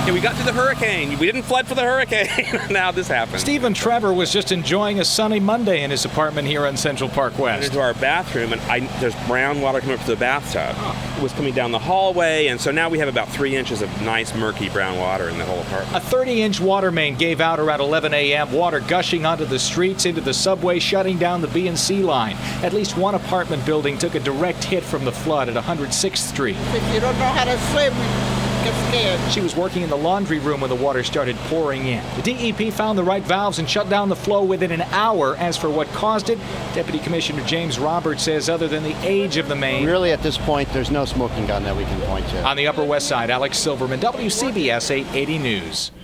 Okay, we got through the hurricane. We didn't flood for the hurricane. Now this happened. Stephen Trevor was just enjoying a sunny Monday in his apartment here on Central Park West. Into our bathroom, and there's brown water coming up to the bathtub. It was coming down the hallway, and so now we have about 3 inches of nice, murky brown water in the whole apartment. A 30-inch water main gave out around 11 a.m., water gushing onto the streets, into the subway, shutting down the B&C line. At least one apartment building took a direct hit from the flood at 106th Street. If you don't know how to swim, get scared. She was working in the laundry room when the water started pouring in. The DEP found the right valves and shut down the flow within an hour. As for what caused it, Deputy Commissioner James Roberts says other than the age of the main. Really, at this point, there's no smoking gun that we can point to. On the Upper West Side, Alex Silverman, WCBS 880 News.